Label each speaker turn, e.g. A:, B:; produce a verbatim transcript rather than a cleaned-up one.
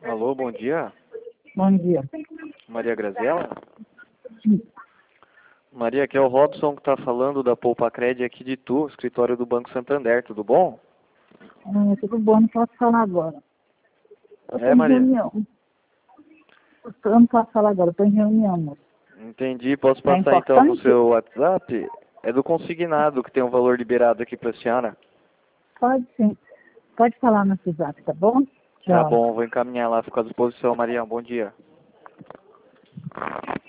A: Alô, bom dia.
B: Bom dia.
A: Maria Graziela?
B: Sim.
A: Maria, aqui é o Robson que está falando da Poupa Cred aqui de Tu, escritório do Banco Santander, tudo bom?
B: Ah, tudo bom, não posso falar agora. Eu estou
A: É,
B: em
A: Maria.
B: reunião. Eu não posso falar agora, estou em reunião, moço.
A: Entendi. Posso
B: É
A: passar então no
B: importante?
A: seu WhatsApp? É do consignado que tem um valor liberado aqui para a senhora.
B: Pode sim. Pode falar no WhatsApp, tá bom?
A: Tá
B: Tchau.
A: bom, vou encaminhar lá, fico à disposição, Maria. Um bom dia.